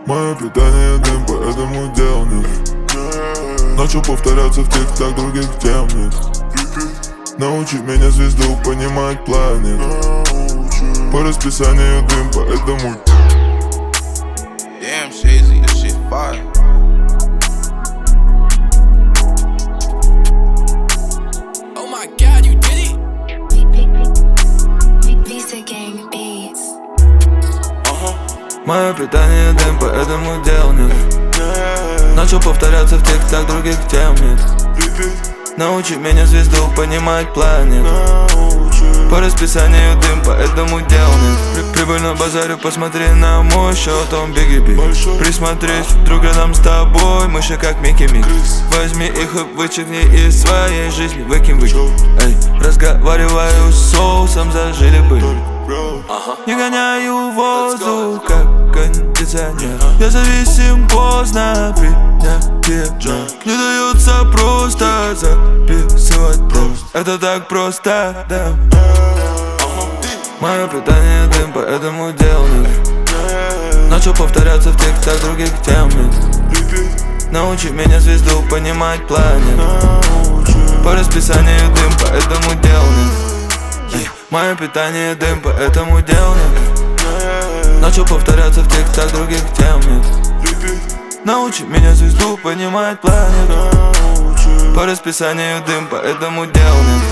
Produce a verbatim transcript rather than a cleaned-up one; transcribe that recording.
Мое питание дым, поэтому дел нет. Начал повторяться в тик-так, других тем нет. Научи меня звезду понимать планет. По расписанию дым, поэтому Damn, Shazy, this shit fire. Oh my god, you did it! Visa Gang Beats. Мое питание дым, поэтому дел нет. Начал повторяться в тик-так, других тем нет. Научи меня звезду понимать планет. По расписанию дым, поэтому дел нет. Прибыль на базаре, посмотри на мой счет, он Бигги Би. Присмотрись, друг, рядом с тобой, мыши как Микки Мик. Возьми их и вычеркни из своей жизни, выкинь, выкинь. Эй, разговариваю с соусом, зажили были. Не гоняю воздух, как кондиционер. Я зависим поздно, принятие не дается просто записывать дым. Это так просто, да. Мое питание дым, поэтому дел нет. Начал повторяться в тик-так, других тем нет. Научи меня звезду понимать планет. По расписанию дым, поэтому дел нет. Мое питание дым, поэтому дел нет. Начал повторяться в тик-так, других тем нет. Научи меня звезду понимать планет. По расписанию дым, поэтому дел нет.